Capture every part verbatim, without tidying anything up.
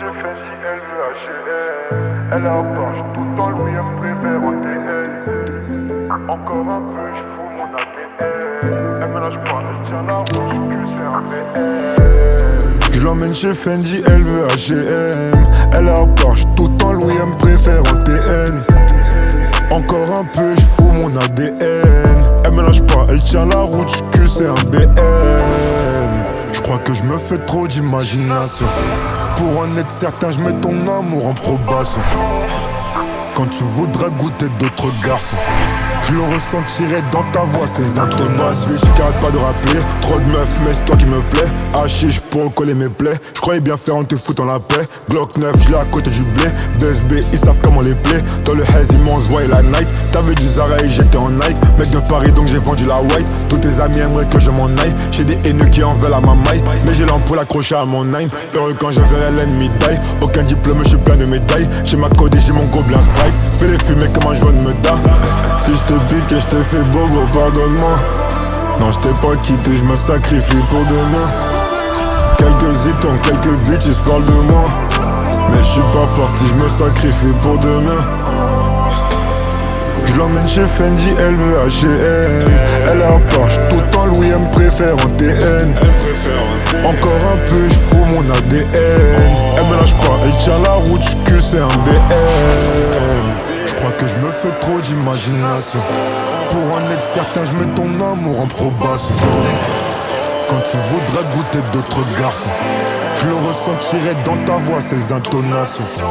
chez Fendi, elle veut H et M. Elle a Porsche, tout en Louis, elle me préfère en T L. Encore un peu, j'fous mon A D N. Elle me lâche pas, elle tient la route, que c'est un B M. Je l'emmène chez Fendi, elle veut H et M. Elle a Porsche, tout en Louis, elle me préfère en T N. Encore un peu, j'fous mon A D N. Elle me lâche pas, elle tient la route, que c'est un B M. Je crois que je me fais trop d'imagination. Pour en être certain, je mets ton amour en probation. Quand tu voudras goûter d'autres garçons, je le ressentirai dans ta voix, ces intonations. Je j'arrête pas de rappeler, trop de meufs, mais c'est toi qui me plaît. Hachiche pour recoller mes plaies, je croyais bien faire en te foutant la paix. Glock neuf, j'l'ai à côté du blé. B S B, ils savent comment les plaies. Dans le haze, ils m'ont envoyé la night. T'avais du Zara et j'étais en Nike. Mec de Paris, donc j'ai vendu la white. Tous tes amis aimeraient que je m'en aille. J'ai des haineux qui en veulent à ma maille, mais j'ai l'ampoule accrochée à mon nine. Heureux quand je verrai l'ennemi die. Aucun diplôme, je suis plein de médailles. J'ai ma code et j'ai mon gobelin sprite. Fais les fumer comme un joint de me da. Si je te pique et je te fais bobo, pardonne-moi. Non, je t'ai pas quitté, je me sacrifie pour demain. Quelques zitons, quelques bitches parlent de moi, mais je suis pas parti, je me sacrifie pour demain. Je l'emmène chez Fendi, elle veut H et M. Elle a Porsche, tout en Louis, elle me préfère en T N. Encore un peu, j'fous mon A D N. Elle me lâche pas, elle tient la route, j'cue c'est un B M. Je crois que je me fais trop d'imagination. Pour en être certain, je mets ton amour en probation. Quand tu voudras goûter d'autres garçons, je le ressentirai dans ta voix, ces intonations.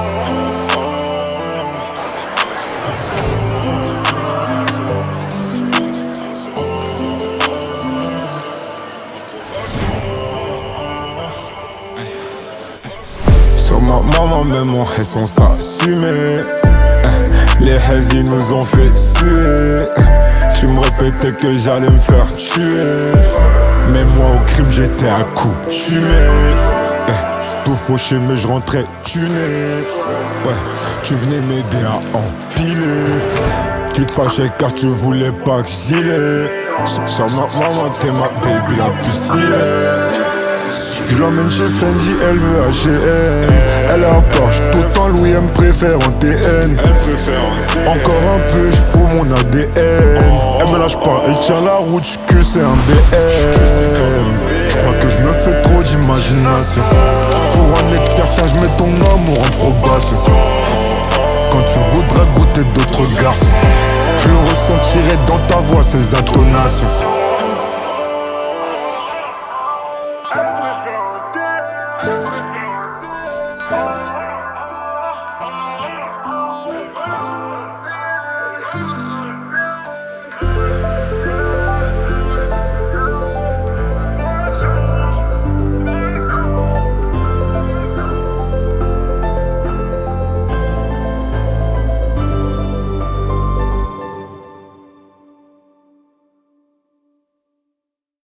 Sur ma maman, même mon ré sont s'assumer. Les hazies nous ont fait suer. Tu me répétais que j'allais me faire tuer, mais moi au crime j'étais accoutumé. Tout fauché mais je rentrais tuné. Ouais, tu venais m'aider à empiler. Tu te fâchais car tu voulais pas que j'y aille. Sur ma maman t'es ma baby la plus stylée. Je l'emmène chez Fendi, elle veut H et M. Elle a Porsche, tout en Louis, elle me préfère en T N. Encore un peu, j'fous mon A D N. Elle me lâche pas, elle tient la route, j'cue c'est un B M. Je crois que je me fais trop d'imagination. Pour en être certain, je mets ton amour en probation. Quand tu voudras goûter d'autres garçons, je le ressentirai dans ta voix, ces intonations.